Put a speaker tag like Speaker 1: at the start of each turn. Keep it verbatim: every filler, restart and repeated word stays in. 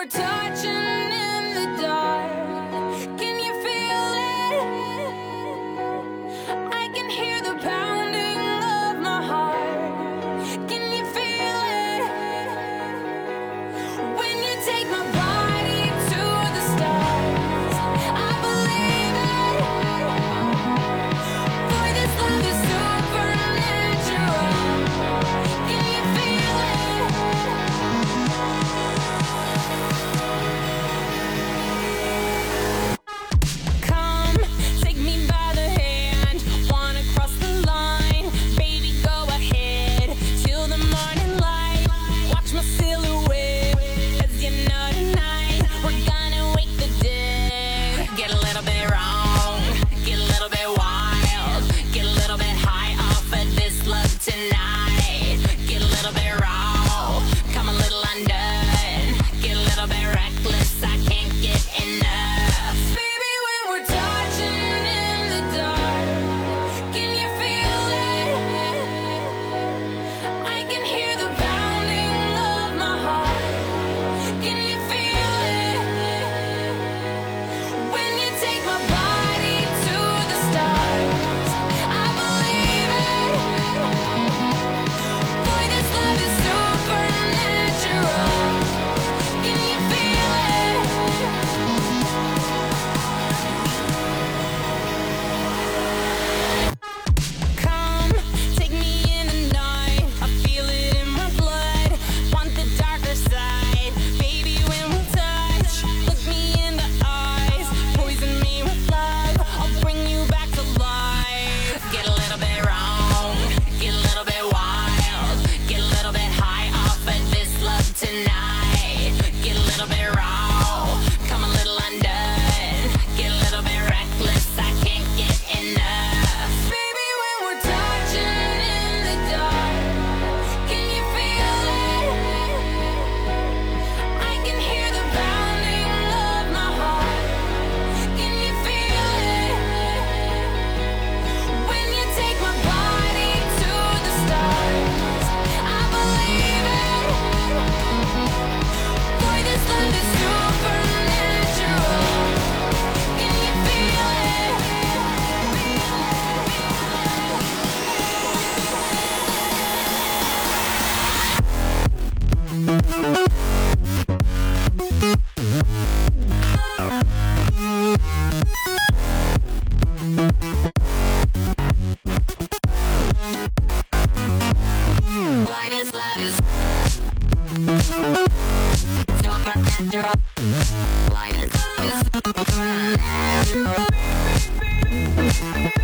Speaker 1: we're touching in the dark, can you feel it? I can hear the pounding of my heart. Can you feel it? When you take my body to the stars, I believe it. Boy, this love is supernatural. Can you feel it? Come, take me by the hand. Wanna cross the line? Baby, go ahead. Till the morning light. Watch my silhouette. Cause you know tonight we're gonna wake the dead. Get a little bit wrong. Get a little bit wild. Get a little bit high off of this love tonight. Get a little bit raw. Come a little undone. Get a little bit reckless. I can't get enough. Baby, when we're touching in the dark, can you feel it? I can hear the pounding of my heart. Can you feel it? When you take my body to the stars, I believe it. Boy, this love is supernatural. Can you feel it? Come, take me in the night. I feel it in my blood. Want the darker side. Baby, when we touch, look me in the eyes. Poison me with love. I'll bring you back to life. Get a little bit wrong. Get a little bit wild. Get a little bit high off of this love tonight. Get a little bit raw. Come a little undone. Get a little bit reckless. I can't get enough. Baby, when we're touching in the dark, can you feel it? I can hear the pounding of my heart. Can you feel it? When you take my body to the stars, I believe it. Boy, this love is supernatural. Can you feel it? Why this love is supernatural? Why this love is supernatural?